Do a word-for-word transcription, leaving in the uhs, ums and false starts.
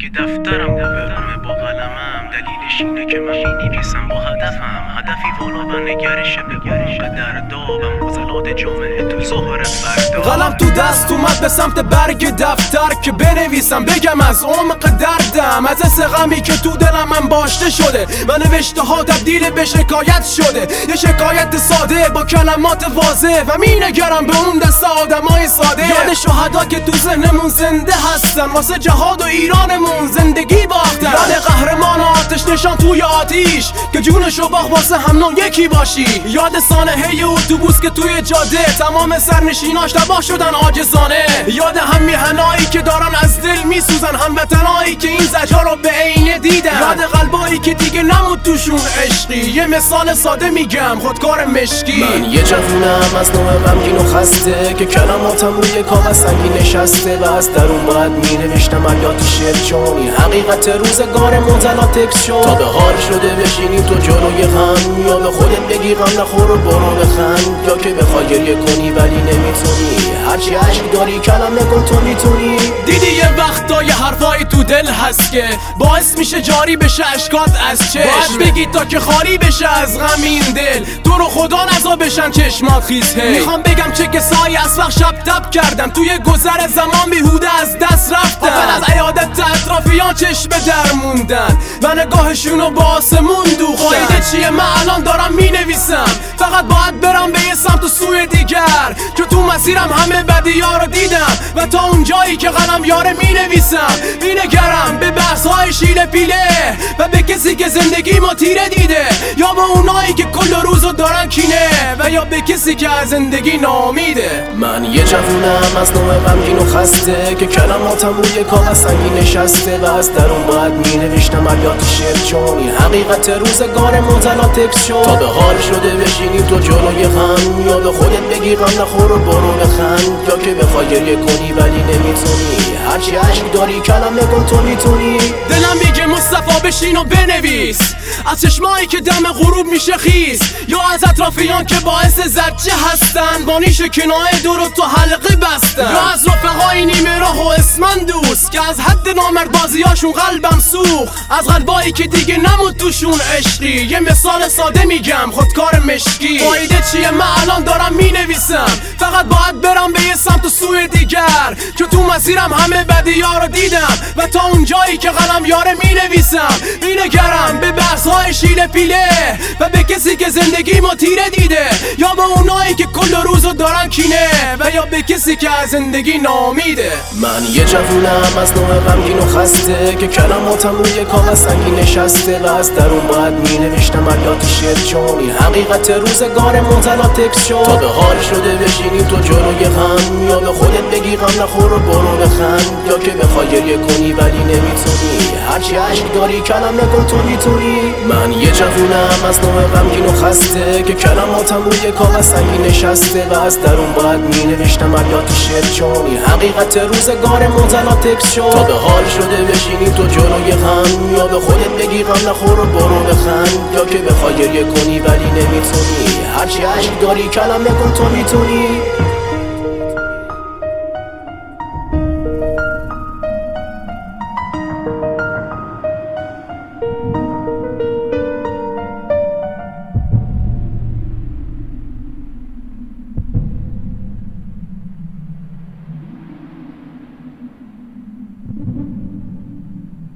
دفترم و برمه با قلمم، دلیلش اینه که من می‌نویسم با هدفم، هدفی والا و نگرش به عمق دردابم، غزلات جامعه تو ظهرت فردا. قلم تو دست اومد به سمت برگ دفتر که بنویسم، بگم از عمق دردم، از حس غمی که تو دلم من باشته شده و نوشته ها تبدیل به شکایت شده. یه شکایت ساده با کلمات واضح و مینگرم به اون دست آدمای ساده، یاد شهدا که تو ذهنمون زنده هستن، واسه جهاد و ایرانمون زندگی باختن. یاد قهرمان آتش نشان توی آتیش که جونشو باخت واسه هم نوع یکی باشی. یاد سانحه اتوبوس که توی جاده تمام سرنشیناش تباه شدن عاجزانه. یاد هم میهنایی که دارن از دل میسوزن، هموطنایی که این زجر رو به عینه دیدن. یاد قلبایی که دیگه نمود توشون عشقی. یه مثال ساده میگم، خودکار مشکی. من یه جوونم از نوع غمگین و خسته که کلماتم روی کاغذ سنگی نشسته و از درون باید مینوشتم ابیات شعر، چون این حقیقت روزگار معتلا تکس شد. تا به حال شده بشینی تو جلوی غم، یا به خودت بگی غم نخور و برو بخند، یا که بخوای گریه کنی ولی نمیتونی، هرچی عشق داری کلمه کن تو میتونی. دیدی یه وقتا یه حرفای تو دل هست که باعث میشه جاری بشه اشکات از چشم، باید بگی تا که خالی بشه از غم این دل، تو رو خدا نزا بشن چشمات خیز. هی میخوام بگم چه کسایی از وقت شب تب کردم، توی گذر زمان بیهوده از دست رفتن، از عیادت اطرافیان چشم در موندن و نگاهشونو با آسمون دوختن. قایده چیه؟ من الان دارم مینویسم، فقط باید برم به یه سمت و سوی دیگر، که تو مسیرم همه بدی‌ها رو دیدم و تا اون جایی که قلم یاره مینویسم، مینگرم به بحث‌های شیله پیله و به کسی که زندگی ما تیره دیده، یا به اونایی که کل روزو دارن کینه، و یا به کسی که از زندگی ناامیده. من یه جوونم از نوع غمگین و خسته که کلماتم روی کاغذ سنگی نشسته و از درون باید مینوشتم ابیات شعر، چون این حقیقت روزگار معتلا تکس شد. تا به حال شده بشینی تو جلوی غم، یا به خودت بگی غم نخور و برو بخند، یا که بخوای گریه کنی ولی نمیتونی، هرچی عشق داری کلمه کن تو میتونی. دلم میگه مصطفی بشین و بنویس، از چشمایی که دم غروب میشه خیس، یا از اطرافیان که باعث زجه هستن، با نیش کنایه دور تو حلقه بستن، یا از رفقای نیمه راه و اسمن دوست که از حد نامردبازیاشون قلبم سوخت، از قلبایی که دیگه نمود توشون عشقی. یه مثال ساده میگم، خودکار مشکی. قایده چیه؟ من الان دارم مینویسم، فقط باید برم به یه سمت و سوی دیگر، که تو مسیرم همه بدی‌ها رو دیدم و تا اون جایی که قلم یاره مینویسم، مینگرم به بحث‌های شیله پیله و به کسی که زندگی ما تیره دیده، یا به اونایی که کل روزو دارن کینه، و یا به کسی که از زندگی ناامیده. من یه جوونم از نوع غمگین و خسته که کلماتم روی کاغذ سنگی نشسته و از درون باید مینوشتم ابیات شعر، چون این حقیقت روزگار معتلا تکس شد. تا به حال شده بشینی تو جلوی غم، یا به خودت بگی غم نخور و برو بخند، یا که بخوای گریه کنی ولی نمیتونی، هرچی عشق داری کلمه کن تو میتونی. من یه جوونم از نوع غمگین و خسته که کلماتم روی کاغذ سنگی نشسته و از درون باید مینوشتم ابیات شعر، چون این حقیقت روزگار معتلا تکس شد. تا به حال شده بشینی تو جلوی غم، یا به خودت بگی غم نخور و برو بخند، یا که بخوای گریه کنی ولی نمیتونی، هرچی عشق داری کلمه کن تو میتونی.